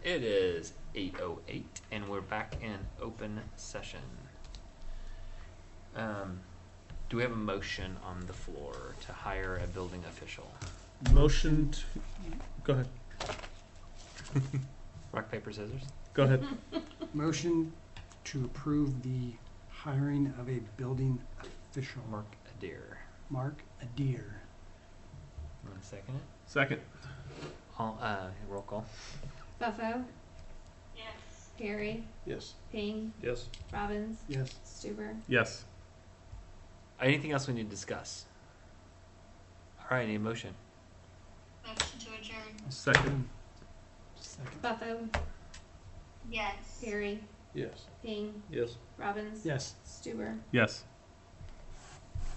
It is 8:08, and we're back in open session. Do we have a motion on the floor to hire a building official? Motion to... Go ahead. Rock, paper, scissors? Go ahead. Motion to approve the hiring of a building official. Mark Adair. Mark Adair. Want to second it? Second. All, roll call. Buffo, Yes. Perry, Yes. Ping, Yes. Robbins, Yes. Stuber. Yes. Anything else we need to discuss? All right, any motion? Motion to adjourn. Second. Second. Buffo, Yes. Perry, Yes. Ping, Yes. Robbins, Yes. Stuber. Yes.